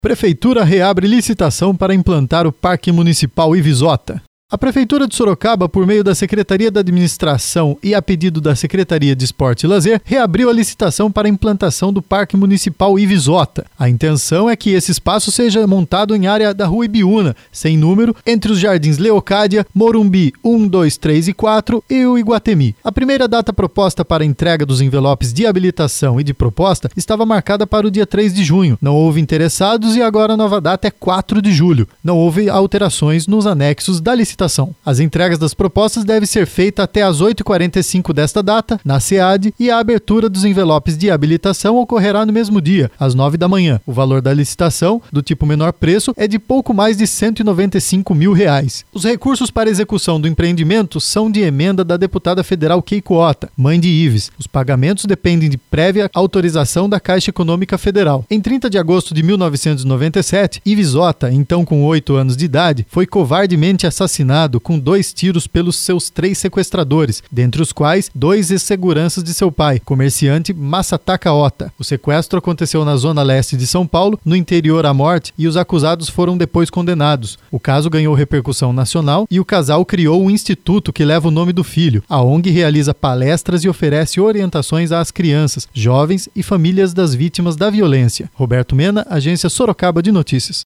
Prefeitura reabre licitação para implantar o Parque Municipal Ivisota. A Prefeitura de Sorocaba, por meio da Secretaria da Administração e a pedido da Secretaria de Esporte e Lazer, reabriu a licitação para a implantação do Parque Municipal Ivisota. A intenção é que esse espaço seja montado em área da Rua Ibiúna, sem número, entre os Jardins Leocádia, Morumbi 1, 2, 3 e 4 e o Iguatemi. A primeira data proposta para a entrega dos envelopes de habilitação e de proposta estava marcada para o dia 3 de junho. Não houve interessados e agora a nova data é 4 de julho. Não houve alterações nos anexos da licitação. As entregas das propostas devem ser feitas até às 8h45 desta data, na SEAD, e a abertura dos envelopes de habilitação ocorrerá no mesmo dia, às 9 da manhã. O valor da licitação, do tipo menor preço, é de pouco mais de R$195 mil. Os recursos para execução do empreendimento são de emenda da deputada federal Keiko Ota, mãe de Ives. Os pagamentos dependem de prévia autorização da Caixa Econômica Federal. Em 30 de agosto de 1997, Ives Ota, então com 8 anos de idade, foi covardemente assassinado com 2 tiros pelos seus 3 sequestradores, dentre os quais 2 ex-seguranças de seu pai, comerciante Masataka Ota. O sequestro aconteceu na zona leste de São Paulo, no interior à morte, e os acusados foram depois condenados. O caso ganhou repercussão nacional e o casal criou um instituto que leva o nome do filho. A ONG realiza palestras e oferece orientações às crianças, jovens e famílias das vítimas da violência. Roberto Mena, Agência Sorocaba de Notícias.